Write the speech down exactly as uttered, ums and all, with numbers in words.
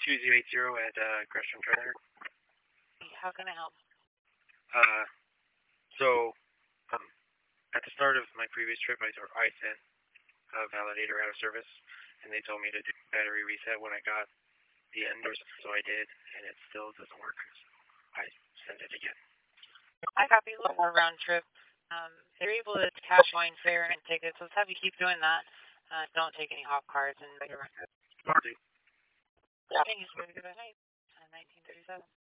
two zero eight zero at uh, Gresham Trailer. How can I help? Uh, so, um, at the start of my previous trip, I, I sent a validator out of service, and they told me to do battery reset when I got the endors, so I did, and it still doesn't work. So I sent it again. I copy a little more round trip. Um, if you're able to cash wine fare and tickets, let's have you keep doing that. Uh, don't take any hop cards and your records. Smart. Yeah. Thank you. Have a good night. Uh, nineteen thirty-seven.